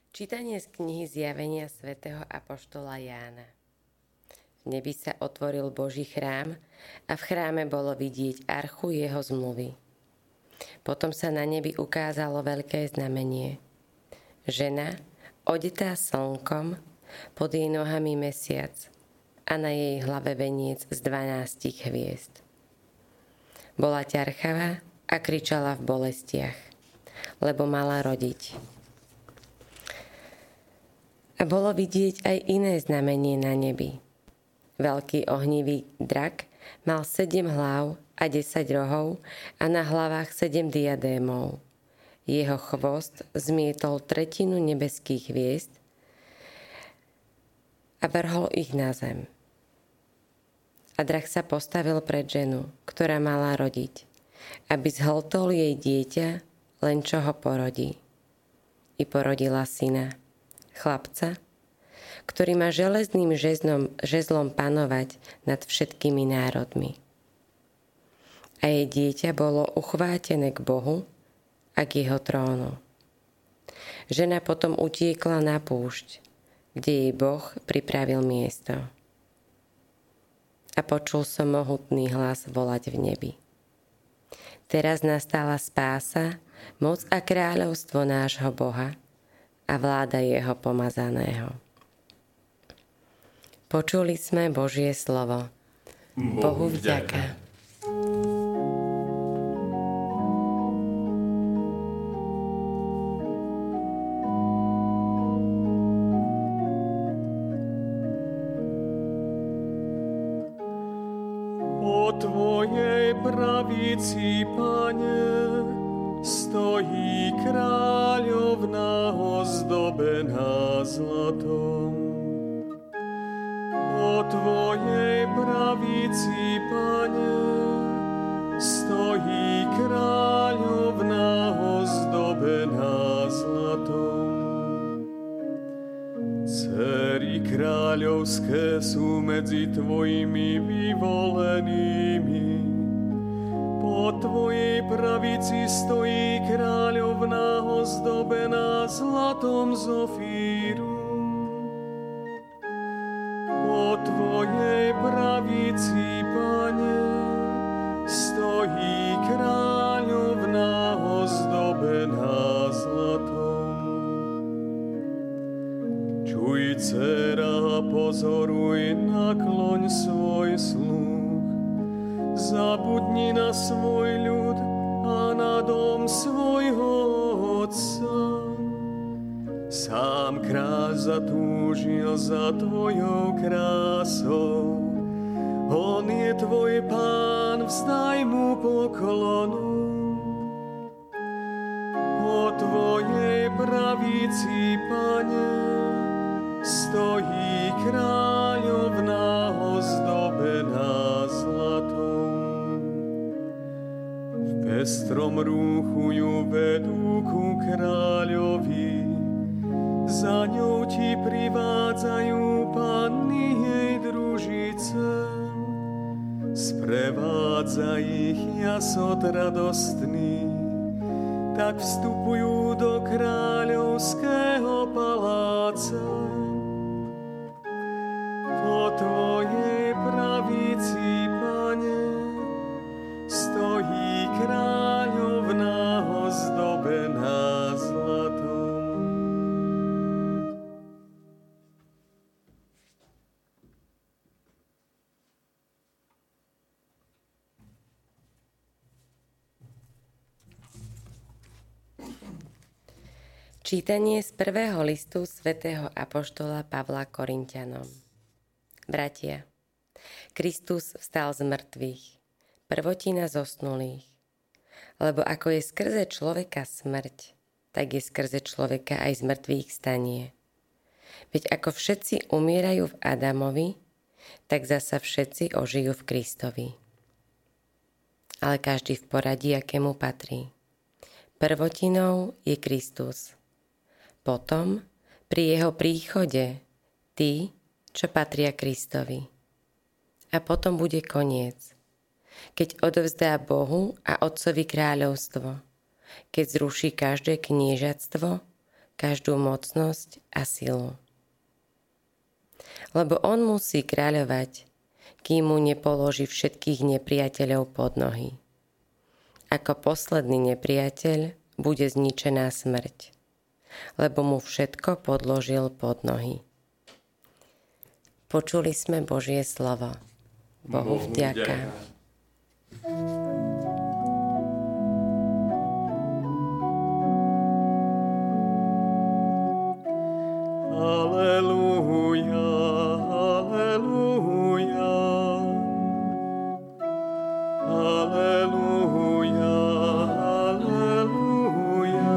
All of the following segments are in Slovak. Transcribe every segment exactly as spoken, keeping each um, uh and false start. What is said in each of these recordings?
Čítanie z knihy Zjavenia svätého apoštola Jána. V nebi sa otvoril Boží chrám a v chráme bolo vidieť archu jeho zmluvy. Potom sa na nebi ukázalo veľké znamenie. Žena, odetá slnkom, pod jej nohami mesiac a na jej hlave veniec z dvanástich hviezd. Bola ťarchavá a kričala v bolestiach, lebo mala rodiť. A bolo vidieť aj iné znamenie na nebi. Veľký ohnivý drak mal sedem hlav a desať rohov a na hlavách sedem diadémov. Jeho chvost zmietol tretinu nebeských hviezd a vrhol ich na zem. A drak sa postavil pred ženu, ktorá mala rodiť, aby zhltol jej dieťa, len čo ho porodí. I porodila syna, chlapca, ktorý má železným žezlom, žezlom panovať nad všetkými národmi. A jej dieťa bolo uchvátené k Bohu a k jeho trónu. Žena potom utiekla na púšť, kde jej Boh pripravil miesto. A počul som mohutný hlas volať v nebi. Teraz nastala spása, moc a kráľovstvo nášho Boha a vláda jeho pomazaného. Počuli sme Božie slovo. Bohu vďaka. Po tvojej pravici, Pane, stojí kráľovná ozdobená zlatom. Po tvojej pravici, Pane, stojí kráľovná ozdobená zlatom. Dcery kráľovské sú medzi tvojimi vyvolenými. Po tvojej pravici stojí kráľovná ozdobená zlatom z Ofíru. Po tvojej pravici, Pane, stojí kráľovná ozdobená zlatom. Čuj, dcera, pozoruj, nakloň svoj sluch, zabudni na svoj ľud a na dom svojho otca. Sám kráľ zatúžil za tvojou krásou, on je tvoj pán, vzdaj mu poklonu. Po tvojej pravici, Pane, stojí kráľovná ozdobená zlatom. V pestrom rúchu ju vedú ku kráľovi, za ňou ti privádzajú panny jej družice. Sprevádza ich jasot radostný, tak vstupujú do kráľovského paláca. Po tvojej pravici, Pane, stojí kráľovná ozdobená zlatom. Čítanie z prvého listu svätého apoštola Pavla Korinťanom. Bratia, Kristus vstal z mŕtvych, prvotina zosnulých. Lebo ako je skrze človeka smrť, tak je skrze človeka aj z mŕtvych stanie. Veď ako všetci umierajú v Adamovi, tak zasa všetci ožijú v Kristovi. Ale každý v poradí, akému patrí. Prvotinou je Kristus. Potom, pri jeho príchode, tí, čo patria Kristovi. A potom bude koniec, keď odovzdá Bohu a Otcovi kráľovstvo, keď zruší každé kniežatstvo, každú mocnosť a silu. Lebo on musí kráľovať, kým mu nepoloží všetkých nepriateľov pod nohy. Ako posledný nepriateľ bude zničená smrť, lebo mu všetko podložil pod nohy. Počuli sme Božie slovo. Bohu vďaka. Halelúja, halelúja. Halelúja, halelúja.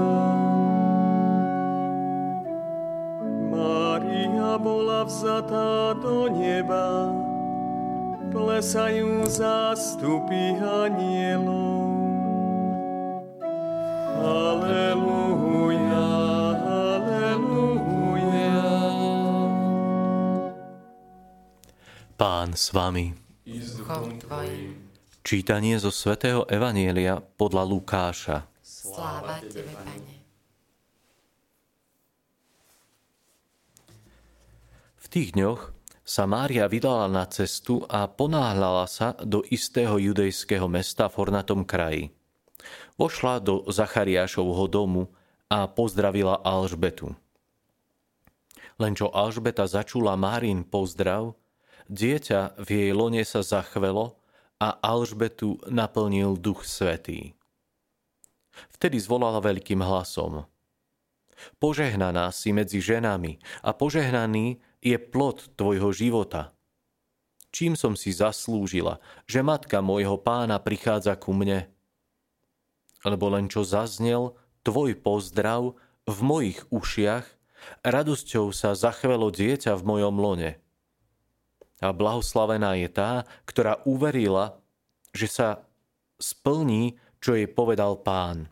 Mária bola vzatá do neba, plesajú zástupy anielov. Halelúja, halelúja. Pán s vami. I s duchom tvojim. Čítanie zo svätého Evanjelia podľa Lukáša. Sláva Tebe, Pane. V tých dňoch sa Mária vydala na cestu a ponáhľala sa do istého judejského mesta v hornatom kraji. Vošla do Zachariášovho domu a pozdravila Alžbetu. Len čo Alžbeta začula Márin pozdrav, dieťa v jej lone sa zachvelo a Alžbetu naplnil Duch Svätý. Vtedy zvolala veľkým hlasom: Požehnaná si medzi ženami a požehnaný je plod tvojho života. Čím som si zaslúžila, že matka môjho pána prichádza ku mne? Lebo len čo zaznel tvoj pozdrav v mojich ušiach, radosťou sa zachvelo dieťa v mojom lone. A blahoslavená je tá, ktorá uverila, že sa splní, čo jej povedal Pán.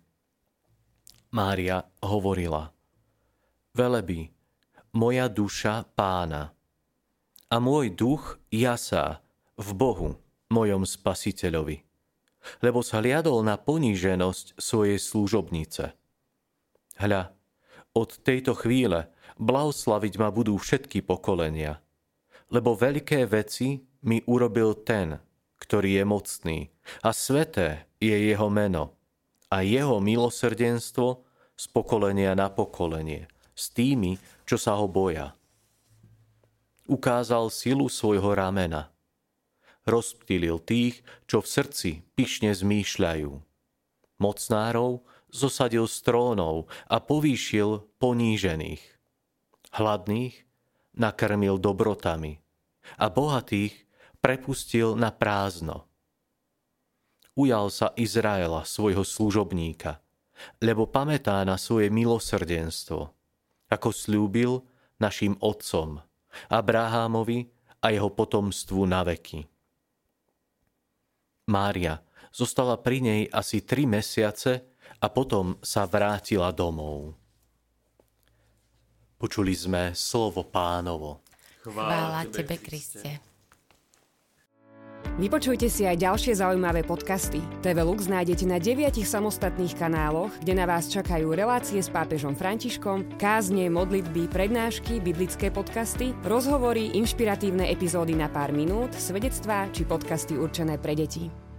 Mária hovorila: Velebí moja duša Pána a môj duch jasá v Bohu, mojom Spasiteľovi, lebo zhliadol na poníženosť svojej služobnice. Hľa, od tejto chvíle blahoslaviť ma budú všetky pokolenia, lebo veľké veci mi urobil ten, ktorý je mocný, a sväté je jeho meno, a jeho milosrdenstvo z pokolenia na pokolenie, s tými, čo sa ho boja. Ukázal silu svojho ramena. Rozptýlil tých, čo v srdci pyšne zmýšľajú. Mocnárov zosadil z trónov a povýšil ponížených. Hladných nakrmil dobrotami a bohatých prepustil na prázdno. Ujal sa Izraela, svojho služobníka, lebo pamätá na svoje milosrdenstvo, ako sľúbil našim otcom, Abrahámovi a jeho potomstvu na veky. Mária zostala pri nej asi tri mesiace a potom sa vrátila domov. Počuli sme slovo Pánovo. Chvála Tebe, Kriste. Vypočujte si aj ďalšie zaujímavé podcasty. té vé Lux nájdete na deviatich samostatných kanáloch, kde na vás čakajú relácie s pápežom Františkom, kázne, modlitby, prednášky, biblické podcasty, rozhovory, inšpiratívne epizódy na pár minút, svedectvá či podcasty určené pre deti.